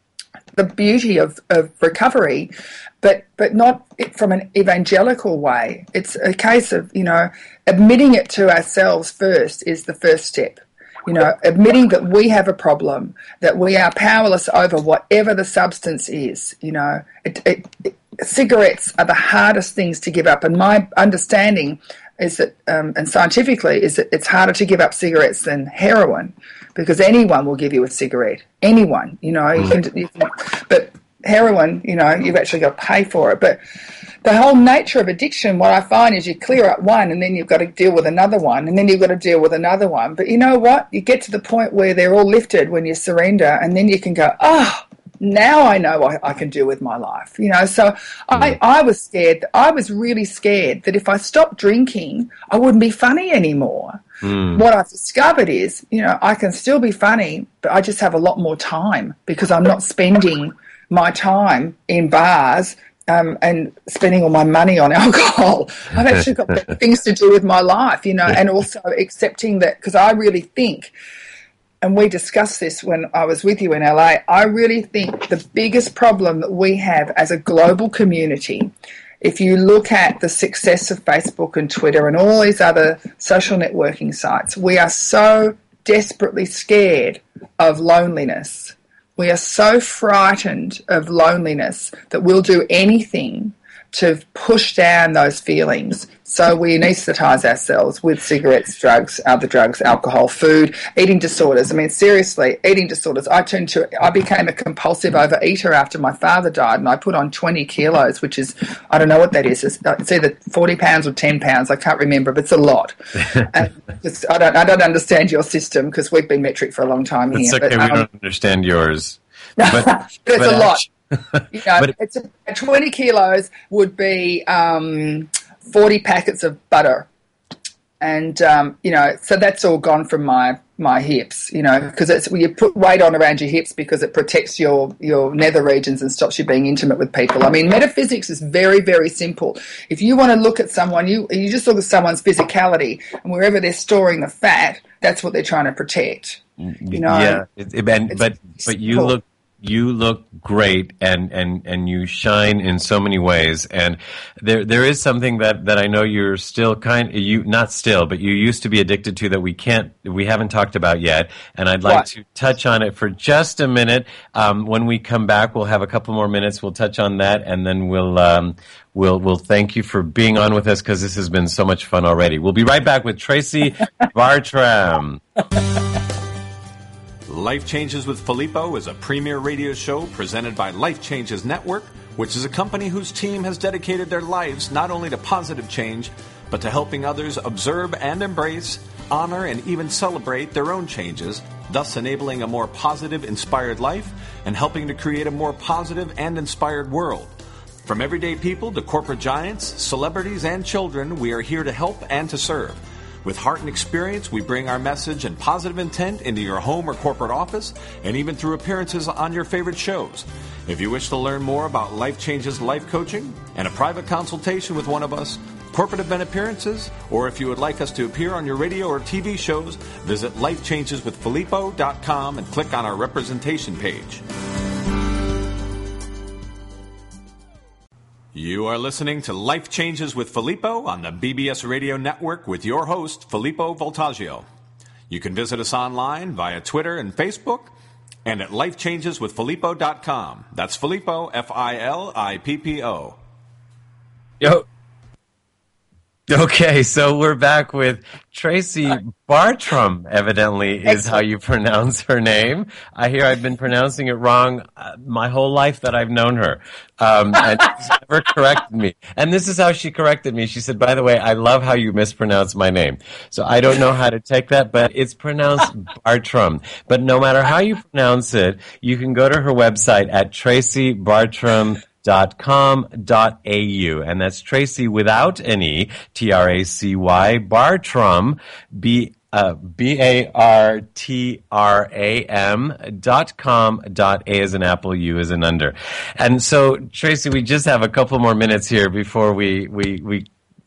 the beauty of, of recovery, but but not from an evangelical way. It's a case of, you know, admitting it to ourselves first is the first step. You know, admitting that we have a problem, that we are powerless over whatever the substance is. You know, it, it, it, cigarettes are the hardest things to give up, and my understanding is that, um, and scientifically, is that it's harder to give up cigarettes than heroin, because anyone will give you a cigarette. Anyone, you know, you can, you can, but heroin, you know, you've actually got to pay for it. But the whole nature of addiction, what I find is you clear up one and then you've got to deal with another one and then you've got to deal with another one. But you know what? You get to the point where they're all lifted when you surrender, and then you can go, oh, now I know what I can do with my life. You know, so mm. I, I was scared. I was really scared that if I stopped drinking, I wouldn't be funny anymore. Mm. What I've discovered is, you know, I can still be funny, but I just have a lot more time because I'm not spending my time in bars um, and spending all my money on alcohol. I've actually got better things to do with my life, you know, and also accepting that, because I really think, and we discussed this when I was with you in L A, I really think the biggest problem that we have as a global community, if you look at the success of Facebook and Twitter and all these other social networking sites, we are so desperately scared of loneliness. We are so frightened of loneliness that we'll do anything to push down those feelings. So we anaesthetise ourselves with cigarettes, drugs, other drugs, alcohol, food, eating disorders. I mean, seriously, eating disorders. I turned to, I became a compulsive overeater after my father died, and I put on twenty kilos, which is, I don't know what that is. It's, it's either forty pounds or ten pounds. I can't remember, but it's a lot. And it's, I don't, I don't understand your system because we've been metric for a long time here. It's okay, but, um, we don't understand yours. But, but it's but a lot. You know, but, it's a, twenty kilos would be um, forty packets of butter, and um, you know, so that's all gone from my my hips. You know, because it's you put weight on around your hips because it protects your your nether regions and stops you being intimate with people. I mean, metaphysics is very very simple. If you want to look at someone, you you just look at someone's physicality, and wherever they're storing the fat, that's what they're trying to protect. You know, yeah, it, it, and, but but you simple. look. You look great, and, and, and you shine in so many ways. And there there is something that, that I know you're still kind you not still, but you used to be addicted to that we can't we haven't talked about yet. And I'd like What? to touch on it for just a minute. Um, when we come back, we'll have a couple more minutes. We'll touch on that, and then we'll um, we'll we'll thank you for being on with us because this has been so much fun already. We'll be right back with Tracy Bartram. Life Changes with Filippo is a premier radio show presented by Life Changes Network, which is a company whose team has dedicated their lives not only to positive change, but to helping others observe and embrace, honor, and even celebrate their own changes, thus enabling a more positive, inspired life and helping to create a more positive and inspired world. From everyday people to corporate giants, celebrities, and children, we are here to help and to serve. With heart and experience, we bring our message and positive intent into your home or corporate office, and even through appearances on your favorite shows. If you wish to learn more about Life Changes Life Coaching and a private consultation with one of us, corporate event appearances, or if you would like us to appear on your radio or T V shows, visit life changes with filippo dot com and click on our representation page. You are listening to Life Changes with Filippo on the B B S Radio Network with your host, Filippo Voltaggio. You can visit us online via Twitter and Facebook and at life changes with filippo dot com. That's Filippo, F I L I P P O. Yo. Okay, so we're back with Tracy Bartram, evidently, is how you pronounce her name. I hear I've been pronouncing it wrong uh, my whole life that I've known her. Um, and she's never corrected me. And this is how she corrected me. She said, by the way, I love how you mispronounce my name. So I don't know how to take that, but it's pronounced Bartram. But no matter how you pronounce it, you can go to her website at tracy bartram dot com dot a u, and that's Tracy without an E, T R A C Y, Bartram, B uh, B A R T R A M dot com dot A as an apple, U as an under. And so, Tracy, we just have a couple more minutes here before we we we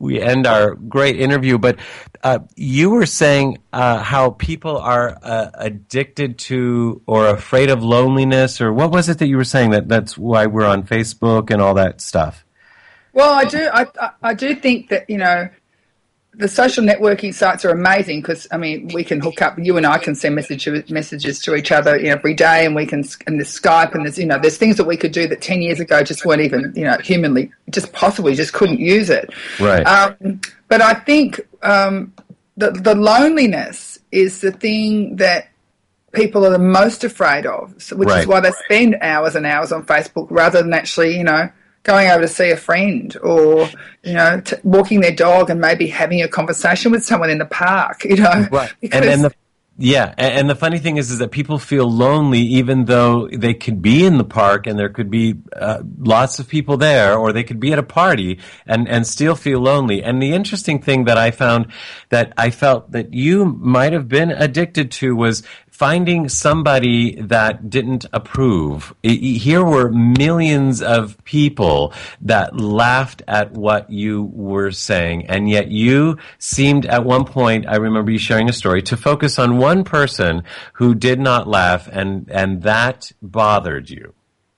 we end our great interview. But uh, you were saying uh, how people are uh, addicted to or afraid of loneliness, or what was it that you were saying? That that's why we're on Facebook and all that stuff. Well, I do. I I do think that, you know, the social networking sites are amazing because, I mean, we can hook up. You and I can send message, messages to each other, you know, every day, and we can, and there's Skype, and there's, you know, there's things that we could do that ten years ago just weren't even, you know, humanly, just possible. You just couldn't use it. Right. Um, but I think um, the the loneliness is the thing that people are the most afraid of, so, which right. is why they spend hours and hours on Facebook rather than actually, you know, going over to see a friend, or, you know, t- walking their dog and maybe having a conversation with someone in the park, you know. Right. Because and, and the, yeah, and, and the funny thing is, is that people feel lonely even though they could be in the park and there could be uh, lots of people there, or they could be at a party and, and still feel lonely. And the interesting thing that I found that I felt that you might have been addicted to was finding somebody that didn't approve. Here were millions of people that laughed at what you were saying, and yet you seemed at one point, I remember you sharing a story, to focus on one person who did not laugh, and, and that bothered you.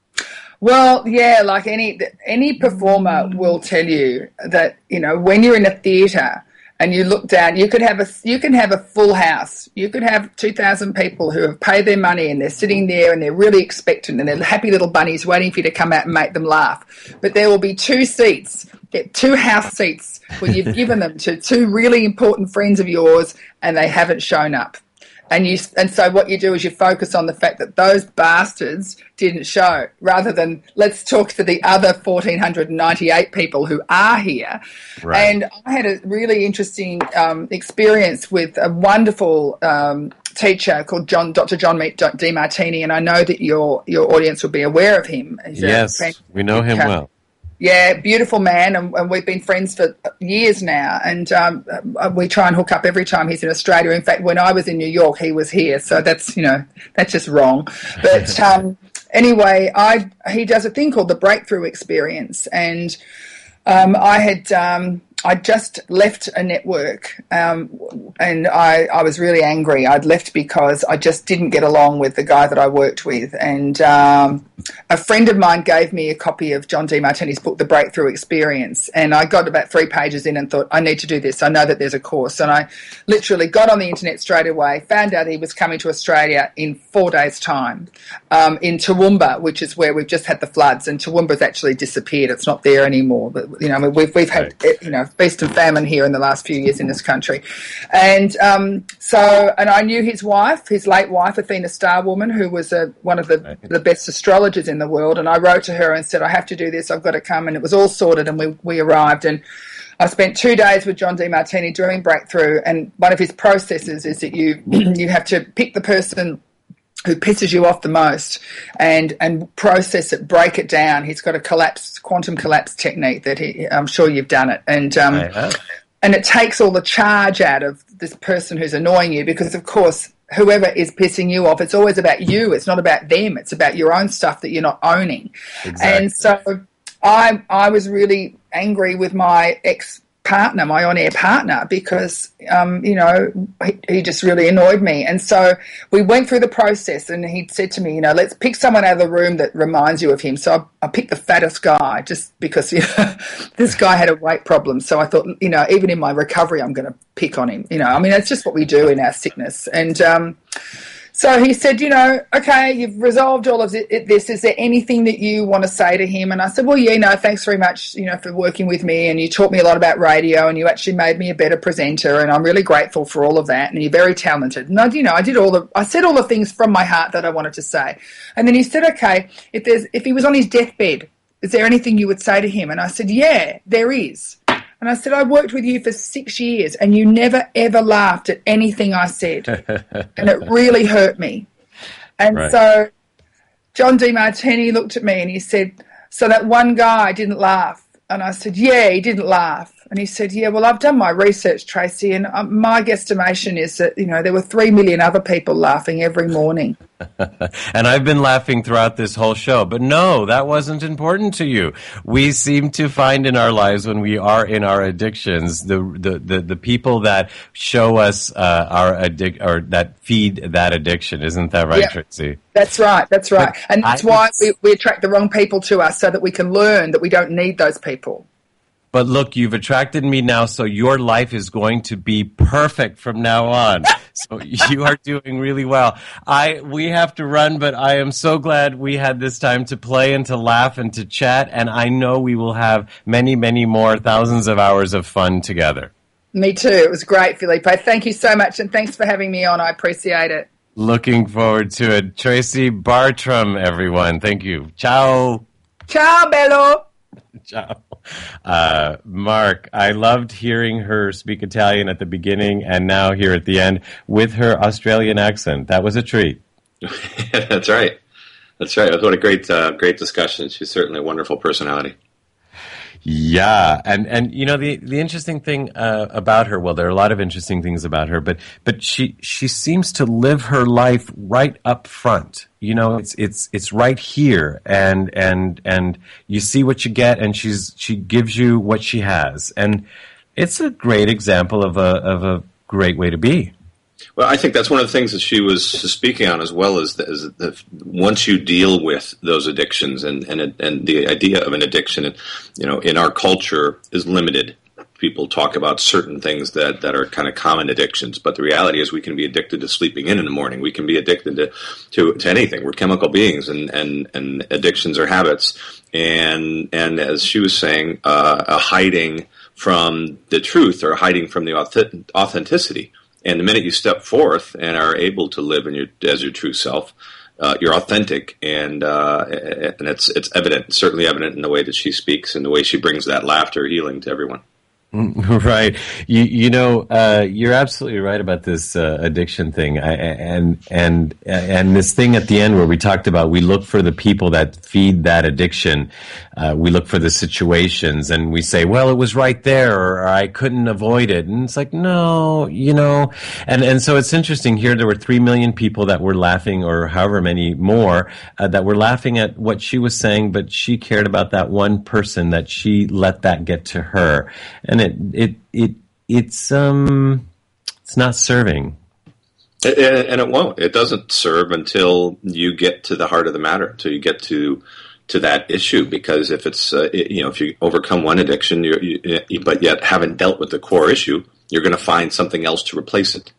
Well, yeah, like any any performer will tell you that, you know, when you're in a theatre and you look down, you could have a you can have a full house. You could have two thousand people who have paid their money and they're sitting there and they're really expectant and they're happy little bunnies waiting for you to come out and make them laugh. But there will be two seats, get two house seats when you've given them to two really important friends of yours and they haven't shown up. And you, and so what you do is you focus on the fact that those bastards didn't show, rather than let's talk to the other one thousand four hundred ninety-eight people who are here. Right. And I had a really interesting um, experience with a wonderful um, teacher called John, Doctor John Demartini, and I know that your your audience will be aware of him. He's yes, we know him well. Yeah, beautiful man, and, and we've been friends for years now, and um, we try and hook up every time he's in Australia. In fact, when I was in New York, he was here, so that's, you know, that's just wrong. But um, anyway, I he does a thing called the Breakthrough Experience, and um, I had um, I just left a network, um, and I, I was really angry. I'd left because I just didn't get along with the guy that I worked with, and um, a friend of mine gave me a copy of John Demartini's book, The Breakthrough Experience, and I got about three pages in and thought, I need to do this. I know that there's a course, and I literally got on the internet straight away, found out he was coming to Australia in four days' time, um, in Toowoomba, which is where we've just had the floods, and Toowoomba's actually disappeared. It's not there anymore. But, you know, we've we've had, you know, feast and famine here in the last few years in this country. And um, so, and I knew his wife, his late wife, Athena Starwoman, who was a, one of the, the best astrologers in the world. And I wrote to her and said, I have to do this, I've got to come. And it was all sorted, and we, we arrived. And I spent two days with John Demartini doing Breakthrough. And one of his processes is that you you have to pick the person who pisses you off the most and and process it, break it down. He's got a collapse, quantum collapse technique that he, I'm sure you've done it. And um, and it takes all the charge out of this person who's annoying you, because, of course, whoever is pissing you off, it's always about you. It's not about them. It's about your own stuff that you're not owning. Exactly. And so I I was really angry with my ex partner, my on-air partner, because, um, you know, he, he just really annoyed me. And so we went through the process, and he said to me, you know, let's pick someone out of the room that reminds you of him. So I, I picked the fattest guy, just because, you know, this guy had a weight problem. So I thought, you know, even in my recovery, I'm going to pick on him. You know, I mean, that's just what we do in our sickness. And um, so he said, you know, okay, you've resolved all of this. Is there anything that you want to say to him? And I said, well, yeah, no, thanks very much, you know, for working with me. And you taught me a lot about radio, and you actually made me a better presenter. And I'm really grateful for all of that. And you're very talented. And I, you know, I did all the, I said all the things from my heart that I wanted to say. And then he said, okay, if there's, if he was on his deathbed, is there anything you would say to him? And I said, yeah, there is. And I said, I worked with you for six years and you never, ever laughed at anything I said. And it really hurt me. And right. So John Demartini looked at me and he said, so that one guy didn't laugh? And I said, yeah, he didn't laugh. And he said, yeah, well, I've done my research, Tracy, and um, my guesstimation is that, you know, there were three million other people laughing every morning. And I've been laughing throughout this whole show. But no, that wasn't important to you. We seem to find in our lives when we are in our addictions, the the, the, the people that show us uh, our addic- or that feed that addiction. Isn't that right, yeah, Tracy? That's right. That's right. But and that's I, why we, we attract the wrong people to us, so that we can learn that we don't need those people. But look, you've attracted me now, so your life is going to be perfect from now on. So you are doing really well. I we have to run, but I am so glad we had this time to play and to laugh and to chat, and I know we will have many, many more thousands of hours of fun together. Me too. It was great, Felipe. Thank you so much, and thanks for having me on. I appreciate it. Looking forward to it. Tracy Bartram, everyone. Thank you. Ciao. Ciao, bello. Ciao. Uh, Mark, I loved hearing her speak Italian at the beginning and now here at the end with her Australian accent. That was a treat. That's right. That's right. What a great, uh, great discussion. She's certainly a wonderful personality. Yeah, and and you know the the interesting thing uh, about her. Well, there are a lot of interesting things about her, but but she she seems to live her life right up front. You know, it's it's it's right here, and and and you see what you get, and she's she gives you what she has, and it's a great example of a of a great way to be. Well, I think that's one of the things that she was speaking on, as well as, the, as the, once you deal with those addictions, and, and and the idea of an addiction, you know, in our culture is limited. People talk about certain things that, that are kind of common addictions, but the reality is we can be addicted to sleeping in in the morning. We can be addicted to, to, to anything. We're chemical beings, and, and, and addictions are habits. And and as she was saying, uh, a hiding from the truth or hiding from the authentic, authenticity. And the minute you step forth and are able to live in your as your true self, uh, you're authentic, and uh, and it's it's evident, certainly evident in the way that she speaks and the way she brings that laughter, healing to everyone. Right. You you know, uh, you're absolutely right about this uh, addiction thing. I, and and and this thing at the end where we talked about we look for the people that feed that addiction. Uh, we look for the situations and we say, well, it was right there, or I couldn't avoid it. And it's like, no, you know. And and so it's interesting here. There were three million people that were laughing, or however many more, uh, that were laughing at what she was saying, but she cared about that one person, that she let that get to her. And it it it it's um it's not serving, and, and it won't. It doesn't serve until you get to the heart of the matter, until you get to to that issue. Because if it's uh, it, you know if you overcome one addiction, you're, you, but yet haven't dealt with the core issue, you're going to find something else to replace it.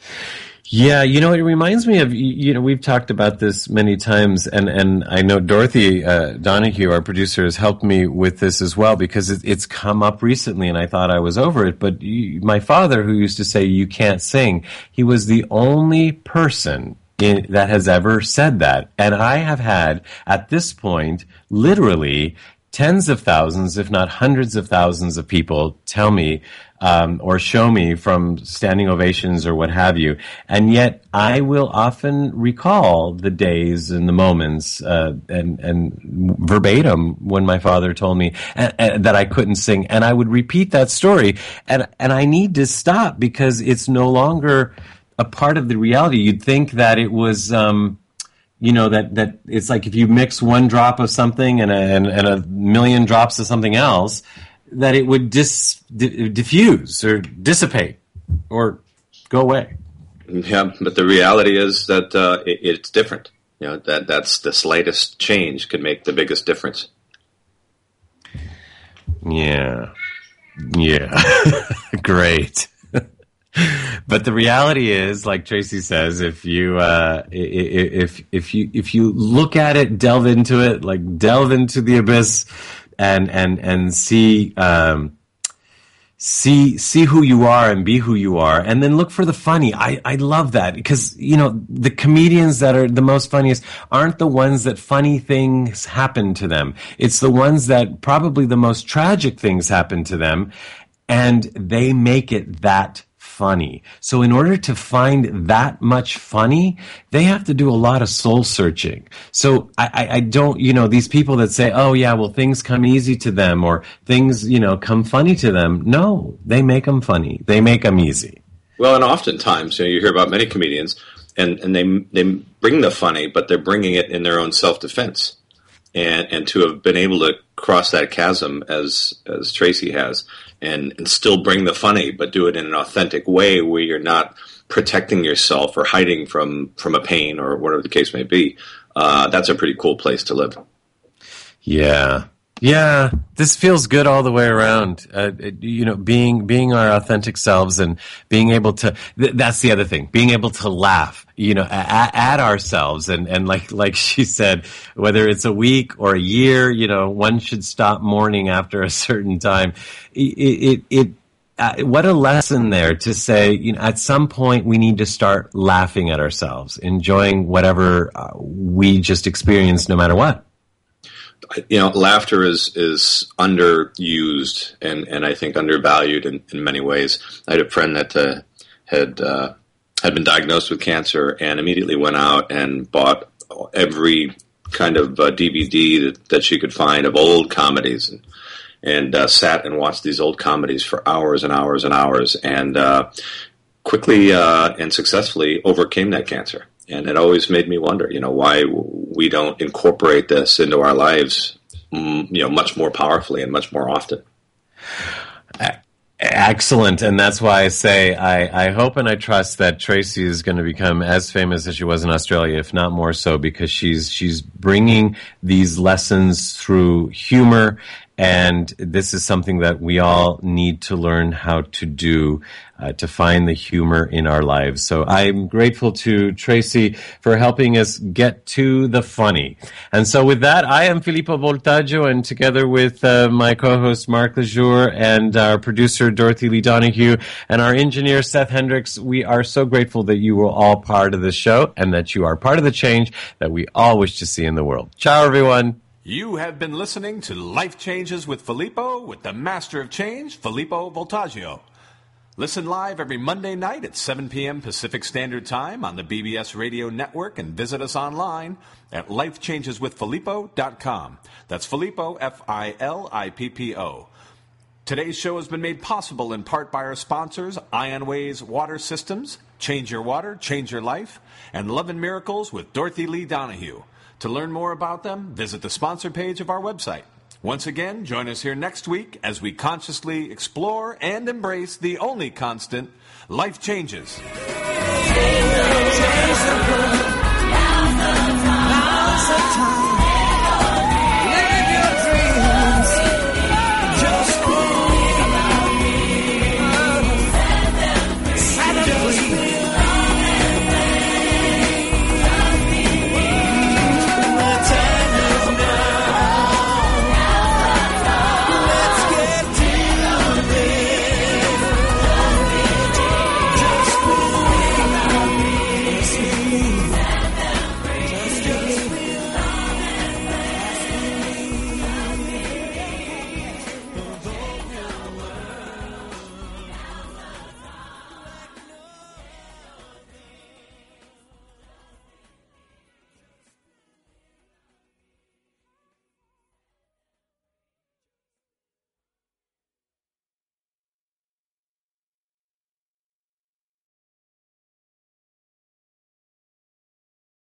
Yeah, you know, it reminds me of, you know, we've talked about this many times, and, and I know Dorothy uh, Donahue, our producer, has helped me with this as well, because it, it's come up recently, and I thought I was over it. But you, my father, who used to say, you can't sing, he was the only person in, that has ever said that. And I have had, at this point, literally tens of thousands, if not hundreds of thousands of people tell me um, or show me from standing ovations or what have you. And yet I will often recall the days and the moments uh, and, and verbatim when my father told me and, and that I couldn't sing. And I would repeat that story. And, and I need to stop, because it's no longer a part of the reality. You'd think that it was... Um, You know, that, that it's like if you mix one drop of something and a, and, and a million drops of something else, that it would dis, di, diffuse or dissipate or go away. Yeah, but the reality is that uh, it, it's different. You know, that that's the slightest change could make the biggest difference. Yeah. Yeah. Great. But the reality is, like Tracy says, if you uh, if if you if you look at it, delve into it, like delve into the abyss, and and and see um, see see who you are and be who you are, and then look for the funny. I I love that, because you know the comedians that are the most funniest aren't the ones that funny things happen to them. It's the ones that probably the most tragic things happen to them, and they make it that funny. funny. So in order to find that much funny, they have to do a lot of soul searching. So I, I, I don't, you know, these people that say, oh yeah, well things come easy to them or things, you know, come funny to them. No, they make them funny. They make them easy. Well, and oftentimes, you know, you hear about many comedians and, and they, they bring the funny, but they're bringing it in their own self-defense. And, and to have been able to cross that chasm as, as Tracy has and, and still bring the funny, but do it in an authentic way where you're not protecting yourself or hiding from, from a pain or whatever the case may be. Uh, that's a pretty cool place to live. Yeah. Yeah, this feels good all the way around. Uh, you know, being being our authentic selves and being able to. Th- that's the other thing. Being able to laugh, you know, at, at ourselves and and like like she said, whether it's a week or a year, you know, one should stop mourning after a certain time. It it. it Uh, what a lesson there to say, you know, at some point we need to start laughing at ourselves, enjoying whatever uh, we just experienced, no matter what. You know, laughter is is underused and, and I think undervalued in, in many ways. I had a friend that uh, had uh, had been diagnosed with cancer and immediately went out and bought every kind of uh, D V D that, that she could find of old comedies and and uh, sat and watched these old comedies for hours and hours and hours and uh, quickly uh, and successfully overcame that cancer. And it always made me wonder, you know, why we don't incorporate this into our lives, you know, much more powerfully and much more often. Excellent. And that's why I say I, I hope and I trust that Tracy is going to become as famous as she was in Australia, if not more so, because she's she's bringing these lessons through humor. And this is something that we all need to learn how to do, uh, to find the humor in our lives. So I'm grateful to Tracy for helping us get to the funny. And so with that, I am Filippo Voltaggio, and together with uh, my co-host Mark Lejour and our producer Dorothy Lee Donahue and our engineer Seth Hendricks, we are so grateful that you were all part of the show and that you are part of the change that we all wish to see in the world. Ciao, everyone. You have been listening to Life Changes with Filippo with the Master of Change, Filippo Voltaggio. Listen live every Monday night at seven p.m. Pacific Standard Time on the B B S Radio Network and visit us online at life changes with filippo dot com. That's Filippo, F I L I P P O. Today's show has been made possible in part by our sponsors, Ionways Water Systems, Change Your Water, Change Your Life, and Love and Miracles with Dorothy Lee Donahue. To learn more about them, visit the sponsor page of our website. Once again, join us here next week as we consciously explore and embrace the only constant, life changes. Now's the time.